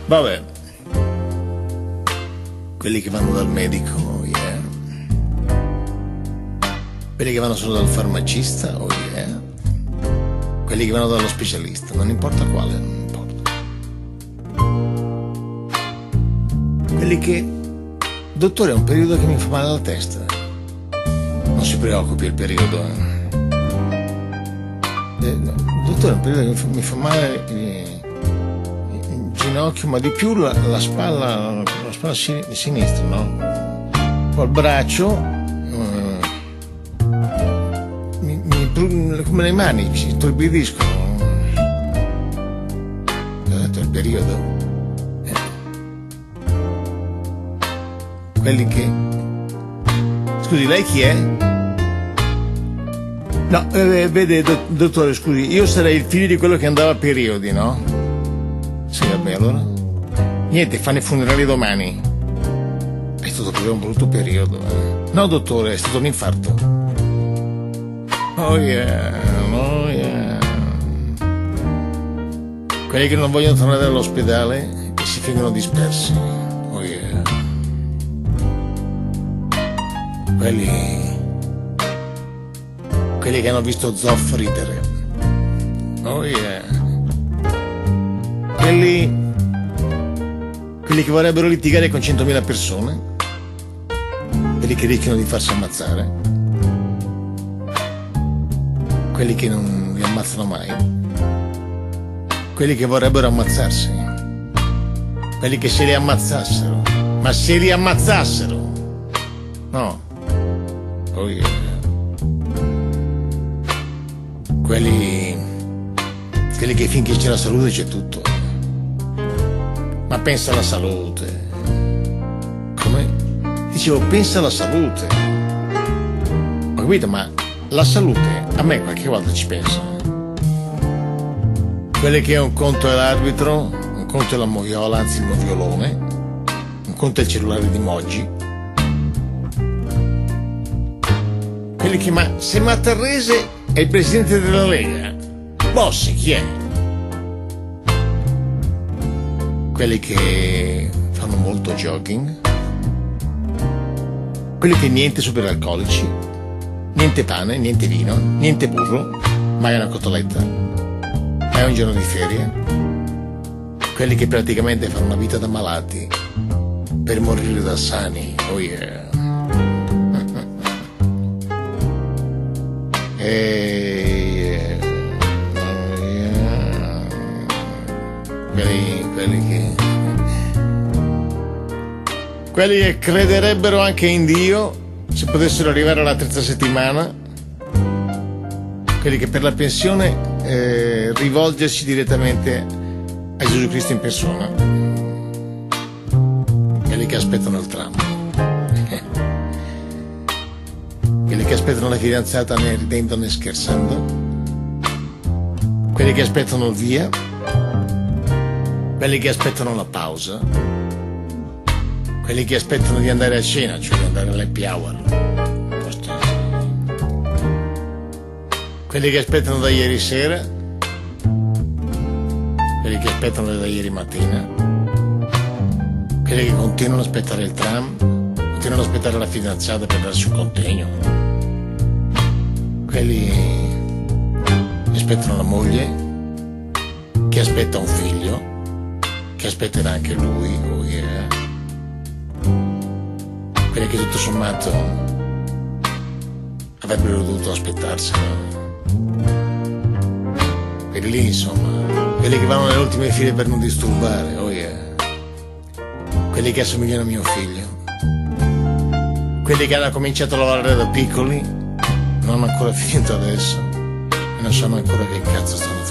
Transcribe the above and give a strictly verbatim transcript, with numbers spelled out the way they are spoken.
Vabbè, quelli che vanno dal medico, yeah. Quelli che vanno solo dal farmacista, oh yeah. Quelli che vanno dallo specialista, non importa quale, non importa. Quelli che, dottore, è un periodo che mi fa male alla testa. Non si preoccupi, il periodo. Eh, dottore, è un periodo che mi fa, mi fa male eh, il ginocchio, ma di più la, la spalla, la spalla sin- sinistra, no? Poi il braccio, eh, mi, mi, come le mani si torbidiscono. Ho detto, è il periodo. Eh. Quelli che... Scusi, lei chi è? No, eh, vede, dottore, scusi, io sarei il figlio di quello che andava a periodi, no? Sì, vabbè, allora. Niente, fanno i funerali domani. È stato proprio un brutto periodo. Eh. No, dottore, è stato un infarto. Oh yeah, oh yeah. Quelli che non vogliono tornare all'ospedale e si fingono dispersi. Oh yeah. Quelli... quelli che hanno visto Zoff ridere. Oh yeah. Quelli quelli che vorrebbero litigare con centomila persone, quelli che rischiano di farsi ammazzare, quelli che non li ammazzano mai, quelli che vorrebbero ammazzarsi, quelli che se li ammazzassero, ma se li ammazzassero, no. Oh yeah. Quelli, quelli che finché c'è la salute c'è tutto. Ma pensa alla salute. Come? Dicevo, pensa alla salute. Ho capito, ma la salute a me qualche volta ci pensa. Quelli che un conto è l'arbitro, un conto è la moviola, anzi il moviolone, un conto è il cellulare di Moggi. Quelli che, ma se Mattarrese è il presidente della Lega, Bossi chi è? Quelli che fanno molto jogging, quelli che niente superalcolici, niente pane, niente vino, niente burro, mai una cotoletta, mai un giorno di ferie, quelli che praticamente fanno una vita da malati per morire da sani, oh yeah. E... oh yeah. quelli, quelli che quelli che crederebbero anche in Dio se potessero arrivare alla terza settimana, quelli che per la pensione eh, rivolgersi direttamente a Gesù Cristo in persona, quelli che aspettano il tram, quelli che aspettano la fidanzata né ridendo né scherzando, quelli che aspettano il via, quelli che aspettano la pausa, quelli che aspettano di andare a cena, cioè di andare all'happy hour, quelli che aspettano da ieri sera, quelli che aspettano da ieri mattina, quelli che continuano ad aspettare il tram, continuano ad aspettare la fidanzata per darsi un contegno, quelli che aspettano la moglie, che aspetta un figlio, che aspetterà anche lui, oh yeah. Quelli che tutto sommato avrebbero dovuto aspettarselo. Quelli lì, insomma, quelli che vanno nelle ultime file per non disturbare, oh yeah. Quelli che assomigliano a mio figlio, quelli che hanno cominciato a lavorare da piccoli, non hanno ancora finito adesso e non sanno ancora che cazzo stanno